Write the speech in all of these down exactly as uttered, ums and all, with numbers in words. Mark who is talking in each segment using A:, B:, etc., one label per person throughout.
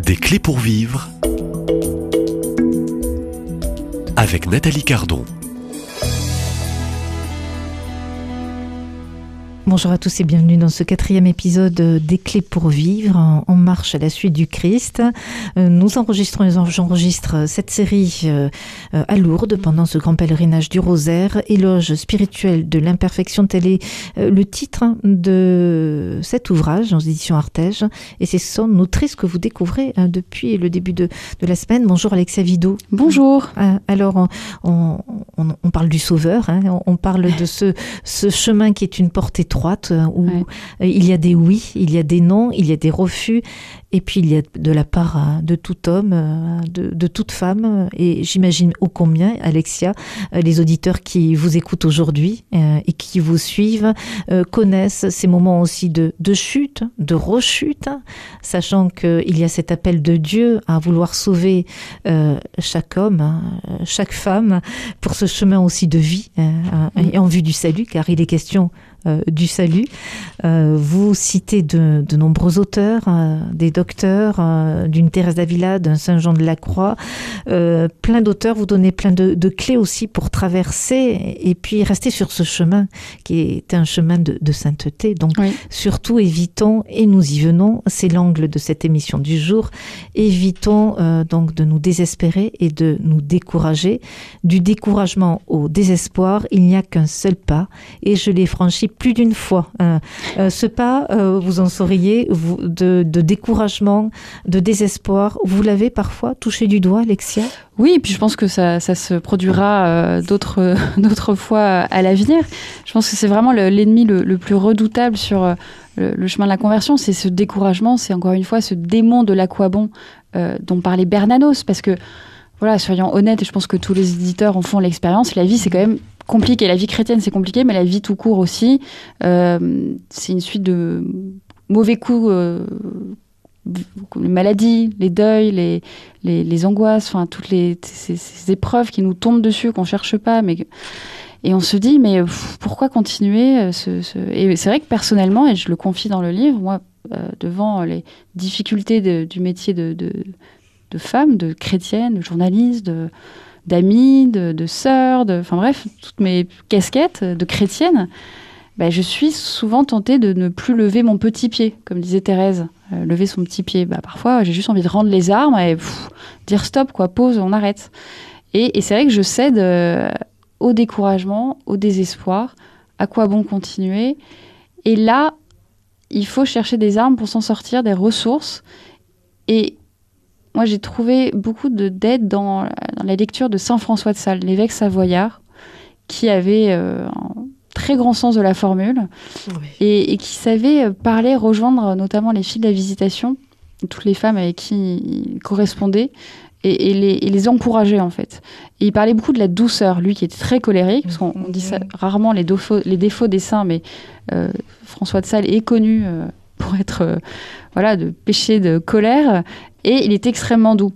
A: Des clés pour vivre avec Nathalie Cardon.
B: Bonjour à tous et bienvenue dans ce quatrième épisode des Clés pour vivre, en marche à la suite du Christ. Nous enregistrons, j'enregistre cette série à Lourdes pendant ce grand pèlerinage du Rosaire, éloge spirituel de l'imperfection, tel est le titre de cet ouvrage aux éditions Artege. Et c'est son autrice que vous découvrez depuis le début de, de la semaine. Bonjour Alexia Vido.
C: Bonjour.
B: Alors on, on, on parle du Sauveur, hein, on parle de ce, ce chemin qui est une porte étroite, où ouais. il y a des oui, il y a des non, il y a des refus, et puis il y a de la part de tout homme, de, de toute femme, et j'imagine ô combien, Alexia, les auditeurs qui vous écoutent aujourd'hui et qui vous suivent connaissent ces moments aussi de, de chute, de rechute, sachant qu'il y a cet appel de Dieu à vouloir sauver chaque homme, chaque femme, pour ce chemin aussi de vie, et en vue du salut, car il est question Euh, du salut. Euh, vous citez de, de nombreux auteurs, euh, des docteurs, euh, d'une Thérèse d'Avila, d'un Saint Jean de la Croix, euh, plein d'auteurs. Vous donnez plein de, de clés aussi pour traverser et puis rester sur ce chemin qui est un chemin de, de sainteté. Donc oui. Surtout évitons, et nous y venons, c'est l'angle de cette émission du jour, évitons euh, donc de nous désespérer et de nous décourager. Du découragement au désespoir, il n'y a qu'un seul pas, et je l'ai franchi plus d'une fois. Euh, euh, ce pas, euh, vous en sauriez, vous, de, de découragement, de désespoir, vous l'avez parfois touché du doigt, Alexia ?
C: Oui, et puis je pense que ça, ça se produira euh, d'autres, d'autres fois à l'avenir. Je pense que c'est vraiment le, l'ennemi le, le plus redoutable sur euh, le, le chemin de la conversion, c'est ce découragement, c'est encore une fois ce démon de l'aquabon euh, dont parlait Bernanos, parce que, voilà, soyons honnêtes, et je pense que tous les éditeurs en font l'expérience, la vie c'est quand même compliqué. La vie chrétienne, c'est compliqué, mais la vie tout court aussi, euh, c'est une suite de mauvais coups, euh, les maladies, les deuils, les, les, les angoisses, enfin toutes les ces, ces épreuves qui nous tombent dessus, qu'on cherche pas, mais et on se dit mais pff, pourquoi continuer ce, ce... Et c'est vrai que personnellement, et je le confie dans le livre, moi, euh, devant les difficultés de, du métier de, de, de femme, de chrétienne, de journaliste, de d'amis, de, de sœurs, de, enfin bref, toutes mes casquettes de chrétienne, bah, je suis souvent tentée de ne plus lever mon petit pied, comme disait Thérèse, euh, lever son petit pied. Bah, parfois, j'ai juste envie de rendre les armes et pff, dire stop, quoi, pause, on arrête. Et, et c'est vrai que je cède euh, au découragement, au désespoir. À quoi bon continuer ? Et là, il faut chercher des armes pour s'en sortir, des ressources. Et moi, j'ai trouvé beaucoup de, d'aide dans, dans la lecture de saint François de Sales, l'évêque savoyard, qui avait euh, un très grand sens de la formule oui. et, et qui savait parler, rejoindre notamment les filles de la Visitation, toutes les femmes avec qui il correspondait, et, et, les, et les encourager, en fait. Et il parlait beaucoup de la douceur, lui qui était très colérique, parce qu'on on dit ça, rarement les, défauts, les défauts des saints, mais euh, François de Sales est connu euh, pour être, euh, voilà, de péché de colère, et il est extrêmement doux.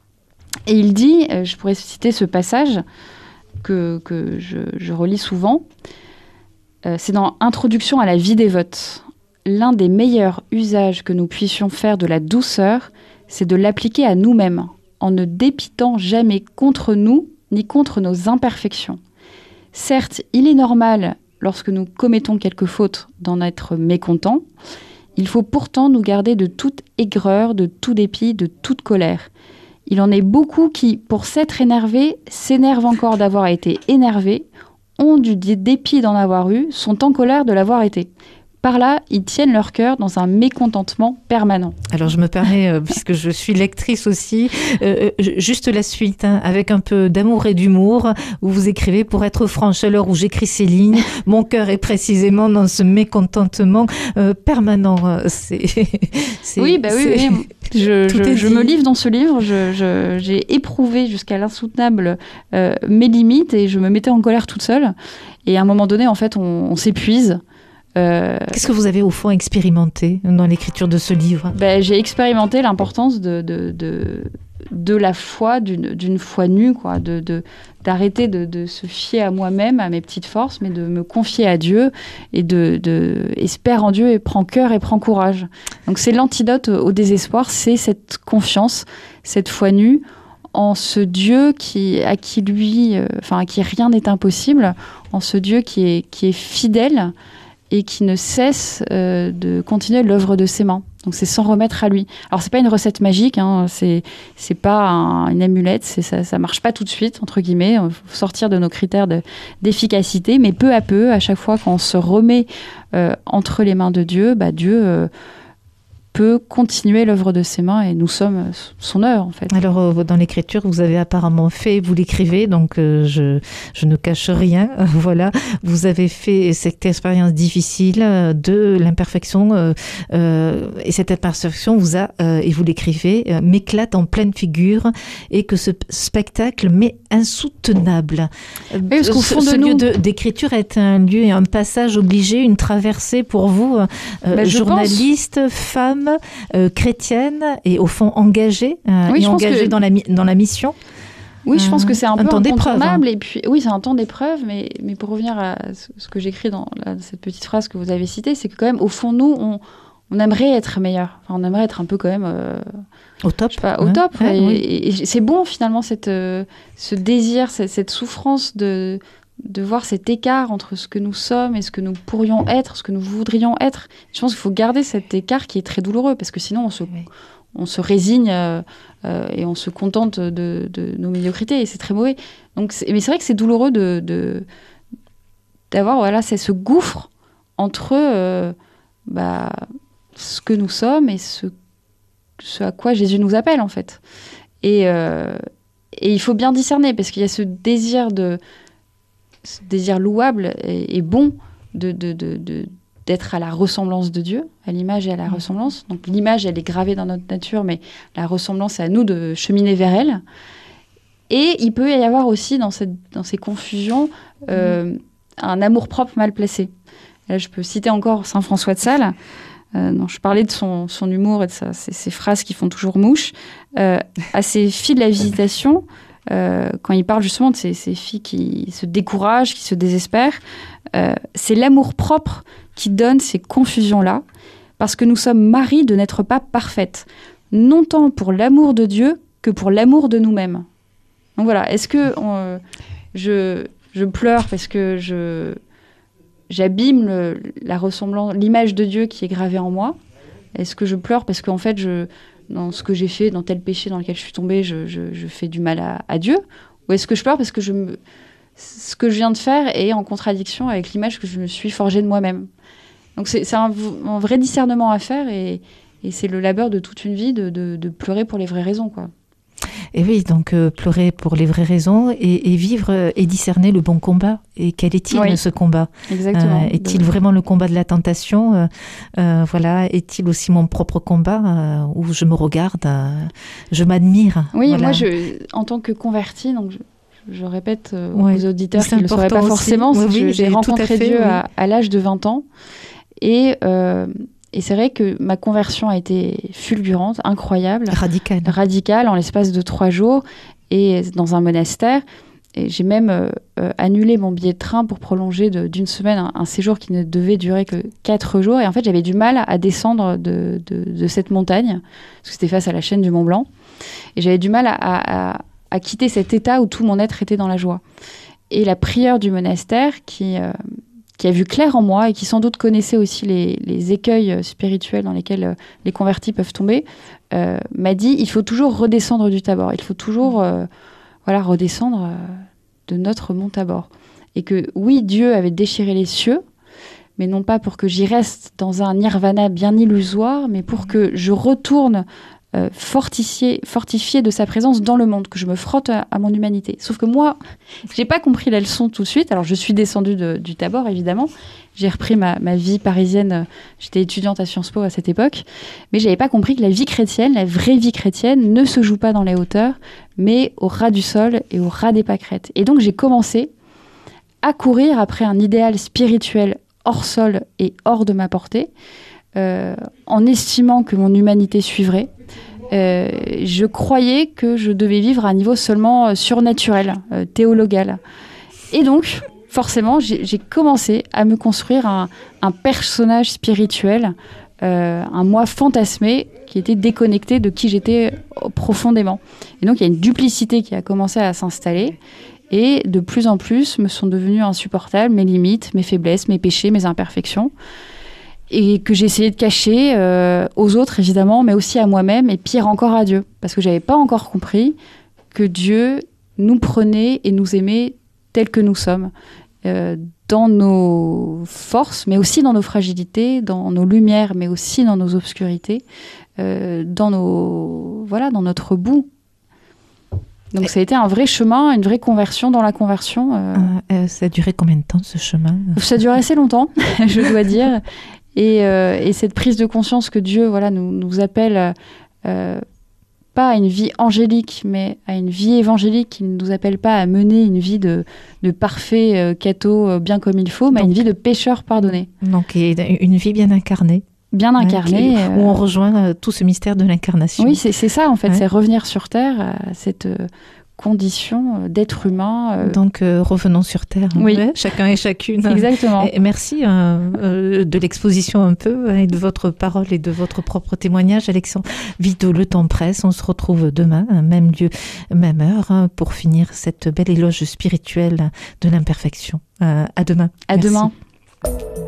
C: Et il dit, euh, je pourrais citer ce passage que, que je, je relis souvent, euh, c'est dans Introduction à la vie dévote. L'un des meilleurs usages que nous puissions faire de la douceur, c'est de l'appliquer à nous-mêmes, en ne dépitant jamais contre nous, ni contre nos imperfections. Certes, il est normal, lorsque nous commettons quelques fautes, d'en être mécontents. Il faut pourtant nous garder de toute aigreur, de tout dépit, de toute colère. Il en est beaucoup qui, pour s'être énervés, s'énervent encore d'avoir été énervés, ont du dépit d'en avoir eu, sont en colère de l'avoir été. Par là, ils tiennent leur cœur dans un mécontentement permanent.
B: Alors, je me permets, euh, puisque je suis lectrice aussi, euh, juste la suite, hein, avec un peu d'amour et d'humour, où vous écrivez « Pour être franche, à l'heure où j'écris ces lignes, mon cœur est précisément dans ce mécontentement euh, permanent. » C'est, c'est,
C: Oui, bah oui,
B: c'est...
C: oui. Je, je, je me livre dans ce livre, je, je, j'ai éprouvé jusqu'à l'insoutenable euh, mes limites et je me mettais en colère toute seule. Et à un moment donné, en fait, on, on s'épuise.
B: Euh, Qu'est-ce que vous avez au fond expérimenté dans l'écriture de ce livre ?
C: Ben, j'ai expérimenté l'importance de, de, de, de la foi, d'une, d'une foi nue, quoi, de, de, d'arrêter de, de se fier à moi-même, à mes petites forces, mais de me confier à Dieu et de, de espère en Dieu et prends cœur et prends courage. Donc c'est l'antidote au désespoir, c'est cette confiance, cette foi nue en ce Dieu qui, à qui lui, euh, enfin à qui rien n'est impossible, en ce Dieu qui est, qui est fidèle et qui ne cesse euh, de continuer l'œuvre de ses mains. Donc c'est s'en remettre à lui. Alors c'est pas une recette magique, hein, c'est c'est pas un, une amulette, c'est ça ça marche pas tout de suite entre guillemets. Il faut sortir de nos critères de, d'efficacité, mais peu à peu, à chaque fois qu'on se remet euh, entre les mains de Dieu, bah Dieu euh, peut continuer l'œuvre de ses mains et nous sommes son œuvre en fait.
B: Alors euh, dans l'écriture vous avez apparemment fait, vous l'écrivez donc euh, je, je ne cache rien, euh, voilà, vous avez fait cette expérience difficile euh, de l'imperfection euh, euh, et cette imperfection vous a, euh, et vous l'écrivez, euh, m'éclate en pleine figure et que ce spectacle m'est insoutenable.
C: Oui, parce qu'au fond
B: ce,
C: de
B: ce
C: nous...
B: lieu de, d'écriture est un lieu et un passage obligé, une traversée pour vous, euh,
C: ben,
B: journaliste, pense... femme, Euh, chrétienne et au fond engagée, euh,
C: oui,
B: et engagée que... dans, la, dans la mission.
C: Oui, je pense que c'est un, un peu
B: temps
C: incontournable.
B: Hein.
C: Et puis, oui, c'est un temps d'épreuve, mais, mais pour revenir à ce que j'écris dans là, cette petite phrase que vous avez citée, c'est que quand même, au fond, nous, on, on aimerait être meilleur. Enfin, on aimerait être un peu quand même... Euh,
B: au top.
C: Je sais pas, au
B: hein.
C: top.
B: Ouais,
C: et,
B: oui.
C: et, et c'est bon, finalement, cette, euh, ce désir, cette, cette souffrance de... de voir cet écart entre ce que nous sommes et ce que nous pourrions être, ce que nous voudrions être. Je pense qu'il faut garder cet écart qui est très douloureux, parce que sinon on se, oui. on se résigne euh, euh, et on se contente de, de nos médiocrités, et c'est très mauvais. Donc, c'est, mais c'est vrai que c'est douloureux de, de, d'avoir voilà, c'est ce gouffre entre euh, bah, ce que nous sommes et ce, ce à quoi Jésus nous appelle, en fait. Et, euh, et il faut bien discerner, parce qu'il y a ce désir de... ce désir louable et, et bon de, de, de, de, d'être à la ressemblance de Dieu, à l'image et à la mmh. ressemblance. Donc l'image, elle est gravée dans notre nature, mais la ressemblance, c'est à nous de cheminer vers elle. Et il peut y avoir aussi dans, cette, dans ces confusions euh, mmh. un amour-propre mal placé. Là, je peux citer encore saint François de Sales, euh, dont je parlais de son, son humour et de sa, ses, ses phrases qui font toujours mouche. Euh, à ses filles de la Visitation, Euh, quand il parle justement de ces, ces filles qui se découragent, qui se désespèrent, euh, c'est l'amour-propre qui donne ces confusions-là, parce que nous sommes maris de n'être pas parfaites, non tant pour l'amour de Dieu que pour l'amour de nous-mêmes. Donc voilà, est-ce que on, je, je pleure parce que je, j'abîme le, la ressemblance, l'image de Dieu qui est gravée en moi ? Est-ce que je pleure parce qu'en fait, je... dans ce que j'ai fait, dans tel péché dans lequel je suis tombée, je, je, je fais du mal à, à Dieu? Ou est-ce que je pleure parce que je me... ce que je viens de faire est en contradiction avec l'image que je me suis forgée de moi-même? Donc c'est, c'est un, un vrai discernement à faire, et, et c'est le labeur de toute une vie de, de, de pleurer pour les vraies raisons, quoi.
B: Et oui, donc euh, pleurer pour les vraies raisons et, et vivre euh, et discerner le bon combat. Et quel est-il, oui. ce combat?
C: Exactement.
B: Euh, est-il de... vraiment le combat de la tentation? euh, euh, voilà. Est-il aussi mon propre combat euh, où je me regarde, euh, je m'admire?
C: Oui,
B: voilà.
C: moi, je, en tant que convertie, donc je, je répète euh,
B: ouais.
C: aux auditeurs qui ne le sauraient pas forcément, oui, oui, je, j'ai rencontré fait, Dieu oui. à, à l'âge de vingt ans. Et... Euh, Et c'est vrai que ma conversion a été fulgurante, incroyable.
B: Radicale.
C: Radicale, en l'espace de trois jours, et dans un monastère. Et j'ai même euh, euh, annulé mon billet de train pour prolonger de, d'une semaine un, un séjour qui ne devait durer que quatre jours. Et en fait, j'avais du mal à descendre de, de, de cette montagne, parce que c'était face à la chaîne du Mont Blanc. Et j'avais du mal à, à, à quitter cet état où tout mon être était dans la joie. Et la prieure du monastère, qui... Euh, qui a vu clair en moi et qui sans doute connaissait aussi les, les écueils spirituels dans lesquels les convertis peuvent tomber, euh, m'a dit, il faut toujours redescendre du Tabor, il faut toujours euh, voilà, redescendre euh, de notre mont Tabor. Et que oui, Dieu avait déchiré les cieux, mais non pas pour que j'y reste dans un nirvana bien illusoire, mais pour que je retourne euh, fortifié, fortifié de sa présence dans le monde, que je me frotte à, à mon humanité. Sauf que moi, j'ai pas compris la leçon tout de suite. Alors, je suis descendue de, du Tabor, évidemment. J'ai repris ma, ma vie parisienne. J'étais étudiante à Sciences Po à cette époque. Mais j'avais pas compris que la vie chrétienne, la vraie vie chrétienne, ne se joue pas dans les hauteurs, mais au ras du sol et au ras des pâquerettes. Et donc, j'ai commencé à courir après un idéal spirituel hors sol et hors de ma portée, euh, en estimant que mon humanité suivrait, euh, je croyais que je devais vivre à un niveau seulement euh, surnaturel, euh, théologal. Et donc, forcément, j'ai, j'ai commencé à me construire un, un personnage spirituel, euh, un moi fantasmé qui était déconnecté de qui j'étais profondément. Et donc, il y a une duplicité qui a commencé à s'installer. Et de plus en plus me sont devenues insupportables mes limites, mes faiblesses, mes péchés, mes imperfections. Et que j'ai essayé de cacher euh, aux autres, évidemment, mais aussi à moi-même, et pire encore à Dieu. Parce que je n'avais pas encore compris que Dieu nous prenait et nous aimait tels que nous sommes. Euh, dans nos forces, mais aussi dans nos fragilités, dans nos lumières, mais aussi dans nos obscurités, euh, dans, nos, voilà, dans notre bout. Donc ça a été un vrai chemin, une vraie conversion dans la conversion. Euh...
B: Euh, ça a duré combien de temps, ce chemin ?
C: Ça a duré assez longtemps, je dois dire. Et, euh, et cette prise de conscience que Dieu voilà, nous, nous appelle, euh, pas à une vie angélique, mais à une vie évangélique. Il ne nous appelle pas à mener une vie de, de parfait euh, catho euh, bien comme il faut, mais donc, à une vie de pécheur pardonné.
B: Donc une vie bien incarnée.
C: Bien incarné.
B: Ouais, qui, où on rejoint euh, tout ce mystère de l'incarnation.
C: Oui, c'est, c'est ça en fait,
B: ouais.
C: c'est revenir sur Terre à cette euh, condition d'être humain. Euh...
B: Donc euh, revenons sur Terre,
C: oui.
B: ouais, chacun et chacune.
C: Exactement.
B: Et merci euh, euh, de l'exposition un peu, et de votre parole et de votre propre témoignage, Alexandre. Vite, le temps presse, on se retrouve demain, même lieu, même heure, hein, pour finir cette belle éloge spirituelle de l'imperfection. Euh, à demain.
C: À
B: merci.
C: demain.